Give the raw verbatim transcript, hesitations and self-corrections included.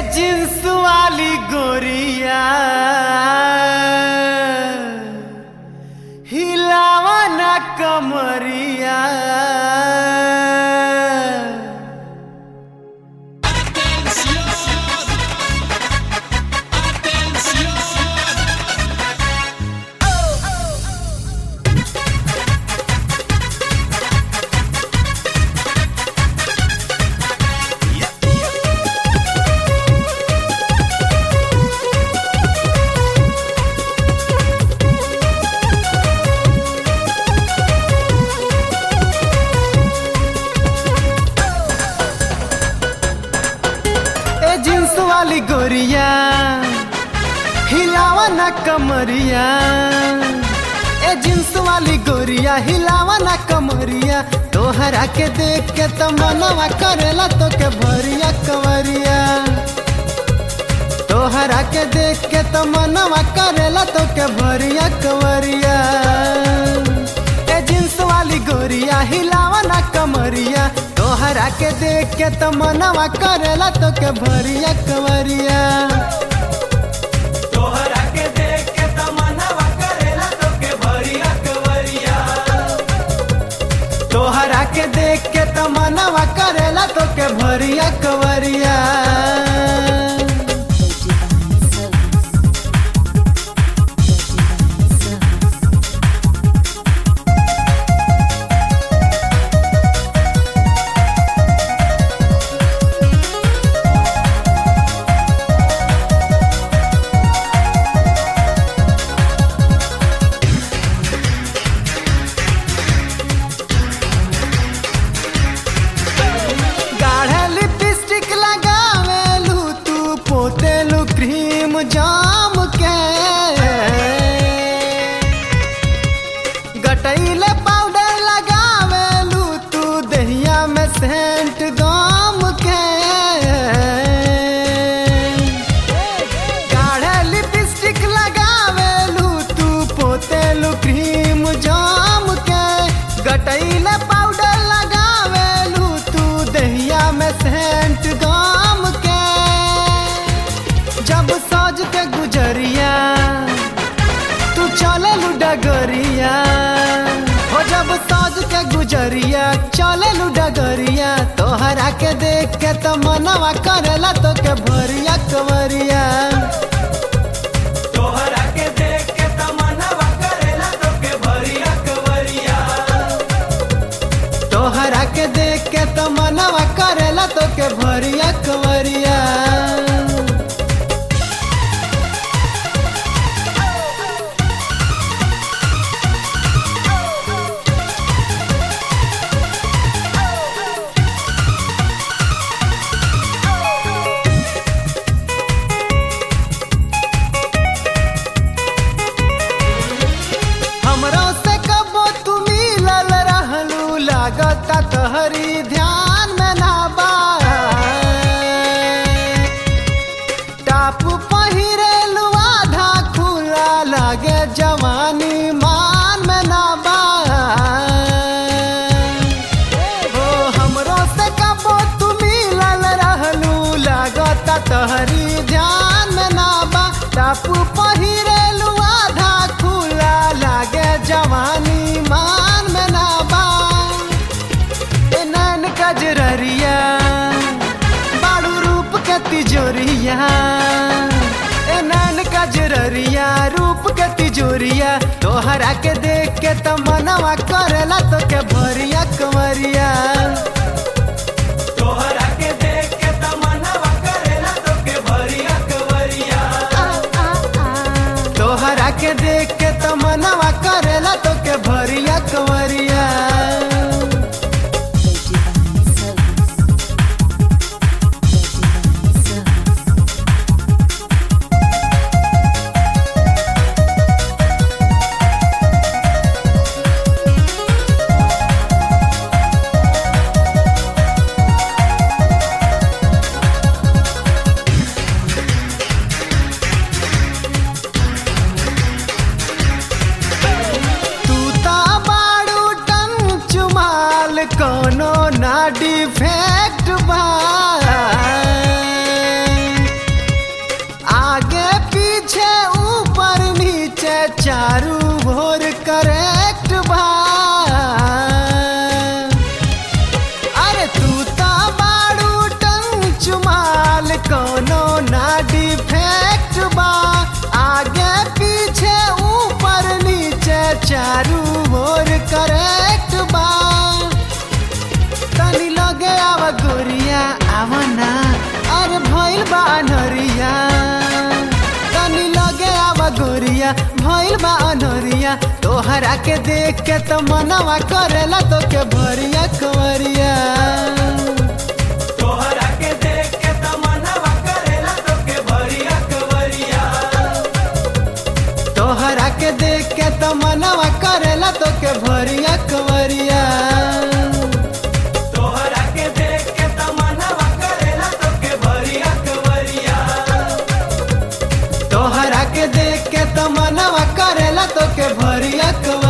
Jeans वाली गोरिया हिलावा ना कमरिया। जींस वाली गोरिया हिलावा ना कमरिया। ए जींस वाली गोरिया हिलावा ना कमरिया। तोहरा के देख के तो मनवा करेला तो के भरिया कवरिया। तोहरा के देख के तो मनवा करेला तो के भरिया कवरिया। ए जींस वाली गोरिया हिलावा ना कमरिया। तोहरा के देख के तो मनवा करेला तो के भरिया कवरिया। तोहरा के देख के तो मनवा करेला तो के भरिया कवरिया। तोहरा के देख के तो मनवा करेला तो के भरिया कवरिया। जाम के गटैले पाउडर लगावेलू तू दहिया में सेंट गाम के। गाढ़े लिपस्टिक लगावेलू तू पोतेलू क्रीम जाम के। गटैले पाउडर लगावेलू तू दहिया में सेंट गाम के। जब साज के गुजरिया तू चले डगरिया हो। जब साज के गुजरिया चले डगरिया। तोहरा के देख के तो मनवा करेला तो के भरिया कवरिया। तोहरा के देख के तो मनवा करेला तो के भरिया कवरिया। तोहरा के देख के तो मनवा करेला तो के भरिया कवरिया। लागता तोहरी ध्यान में ना बा। टाप पहिरेलू आधा खुला लागे जवानी मान में ना बा। हो हमरो से कबो तू मिलल रहलू लागता तोहरी ध्यान में ना बा। टाप पहिरेलू आधा खुला लागे जवानी मान में ना बा। गजरिया बाड़ू रूप के तिजोरिया। ए नैन गजरिया रूप के तिजोरिया। तोहरा के देख के तो मनवा करेला तो के भरिया कवरिया। तोहरा के देख के तो मनवा करेला तो के भरिया कवरिया। तोहरा के देख के तो मनवा करेला तो के भरिया कवरिया। भइल बा अनहरिया तोहरा के देख के तो मनवा करेला तो के भरिया कवरिया तोहरा के देख के तमन्नावा करेला तोके भरिया कवरिया तोहरा के देख के तो मनवा करेला तो के भरिया कवरिया तोहरा के देख के तमन्नावा करेला तोके भरिया कवरिया तोहरा के देख के तो मनवा करेला तो के भरिया कवरिया